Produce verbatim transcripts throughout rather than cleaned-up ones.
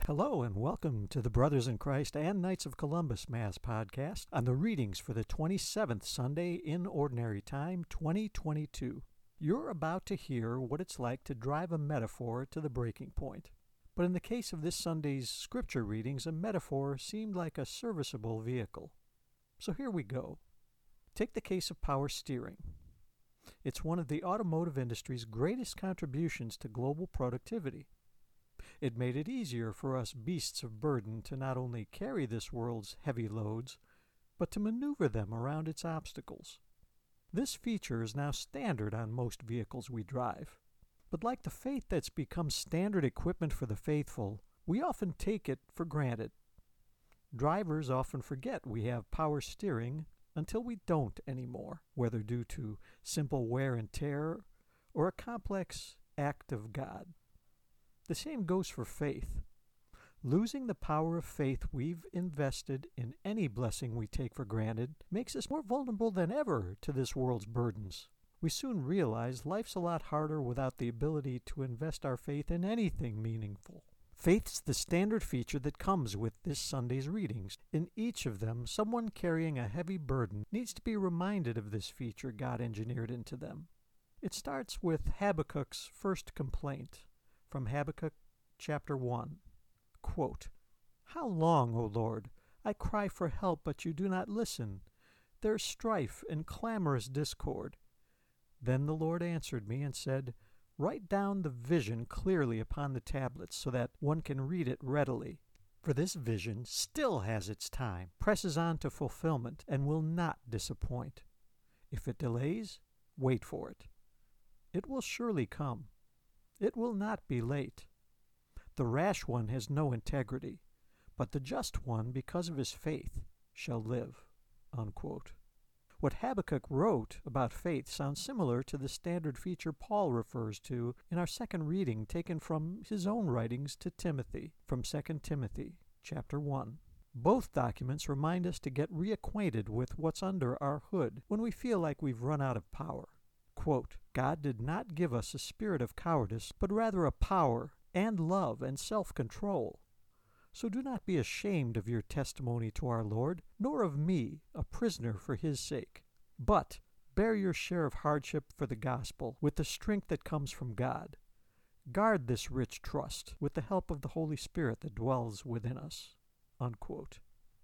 Hello and welcome to the Brothers in Christ and Knights of Columbus Mass podcast on the readings for the twenty-seventh Sunday in Ordinary Time twenty twenty-two. You're about to hear what it's like to drive a metaphor to the breaking point. But in the case of this Sunday's scripture readings, a metaphor seemed like a serviceable vehicle. So here we go. Take the case of power steering. It's one of the automotive industry's greatest contributions to global productivity. It made it easier for us beasts of burden to not only carry this world's heavy loads, but to maneuver them around its obstacles. This feature is now standard on most vehicles we drive. But like the faith that's become standard equipment for the faithful, we often take it for granted. Drivers often forget we have power steering until we don't anymore, whether due to simple wear and tear or a complex act of God. The same goes for faith. Losing the power of faith we've invested in any blessing we take for granted makes us more vulnerable than ever to this world's burdens. We soon realize life's a lot harder without the ability to invest our faith in anything meaningful. Faith's the standard feature that comes with this Sunday's readings. In each of them, someone carrying a heavy burden needs to be reminded of this feature God engineered into them. It starts with Habakkuk's first complaint. From Habakkuk chapter one, quote, "How long, O Lord? I cry for help, but you do not listen. There is strife and clamorous discord. Then the Lord answered me and said, Write down the vision clearly upon the tablets so that one can read it readily. For this vision still has its time, presses on to fulfillment, and will not disappoint. If it delays, wait for it. It will surely come. It will not be late. The rash one has no integrity, but the just one, because of his faith, shall live." Unquote. What Habakkuk wrote about faith sounds similar to the standard feature Paul refers to in our second reading taken from his own writings to Timothy, from Second Timothy chapter one. Both documents remind us to get reacquainted with what's under our hood when we feel like we've run out of power. Quote, "God did not give us a spirit of cowardice, but rather a power and love and self-control. So do not be ashamed of your testimony to our Lord, nor of me, a prisoner for his sake. But bear your share of hardship for the gospel with the strength that comes from God. Guard this rich trust with the help of the Holy Spirit that dwells within us." Unquote.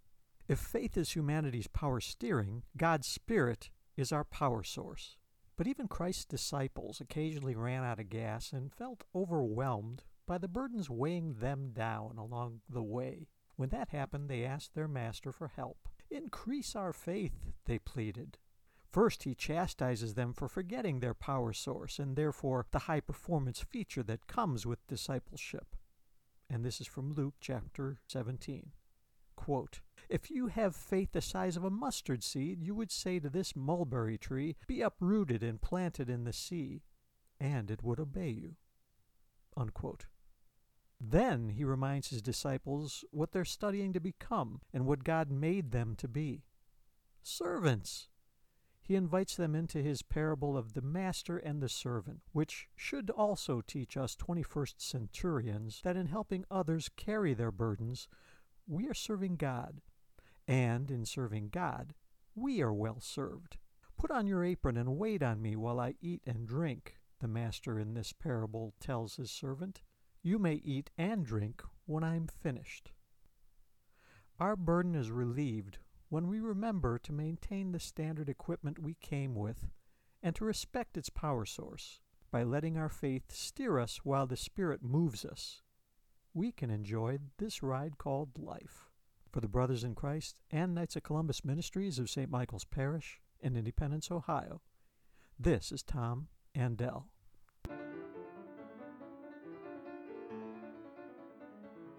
If faith is humanity's power steering, God's Spirit is our power source. But even Christ's disciples occasionally ran out of gas and felt overwhelmed by the burdens weighing them down along the way. When that happened, they asked their master for help. "Increase our faith," they pleaded. First, he chastises them for forgetting their power source and therefore the high-performance feature that comes with discipleship. And this is from Luke chapter seventeen. Quote, "If you have faith the size of a mustard seed, you would say to this mulberry tree, 'Be uprooted and planted in the sea,' and it would obey you." Unquote. Then he reminds his disciples what they're studying to become and what God made them to be. Servants! He invites them into his parable of the master and the servant, which should also teach us twenty-first centurions that in helping others carry their burdens, we are serving God, and in serving God, we are well served. "Put on your apron and wait on me while I eat and drink," the master in this parable tells his servant. "You may eat and drink when I am finished." Our burden is relieved when we remember to maintain the standard equipment we came with and to respect its power source. By letting our faith steer us while the Spirit moves us, we can enjoy this ride called life. For the Brothers in Christ and Knights of Columbus Ministries of Saint Michael's Parish in Independence, Ohio, this is Tom Andell.